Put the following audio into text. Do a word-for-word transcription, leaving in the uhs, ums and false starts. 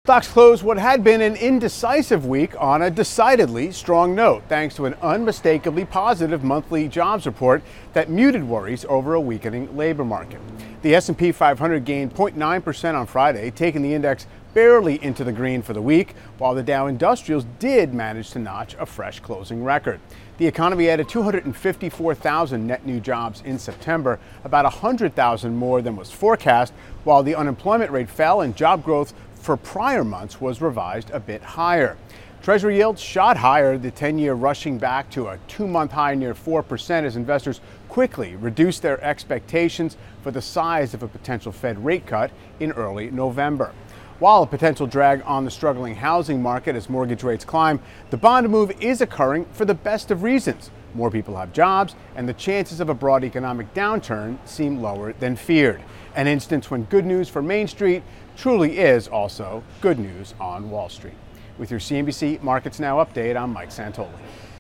Stocks closed what had been an indecisive week on a decidedly strong note, thanks to an unmistakably positive monthly jobs report that muted worries over a weakening labor market. The S and P five hundred gained zero point nine percent on Friday, taking the index barely into the green for the week, while the Dow Industrials did manage to notch a fresh closing record. The economy added two hundred fifty-four thousand net new jobs in September, about one hundred thousand more than was forecast, while the unemployment rate fell and job growth for prior months was revised a bit higher. Treasury yields shot higher, the ten-year rushing back to a two-month high near four percent as investors quickly reduced their expectations for the size of a potential Fed rate cut in early November. While a potential drag on the struggling housing market as mortgage rates climb, the bond move is occurring for the best of reasons. More people have jobs, and the chances of a broad economic downturn seem lower than feared. An instance when good news for Main Street truly is also good news on Wall Street. With your C N B C Markets Now update, I'm Mike Santoli.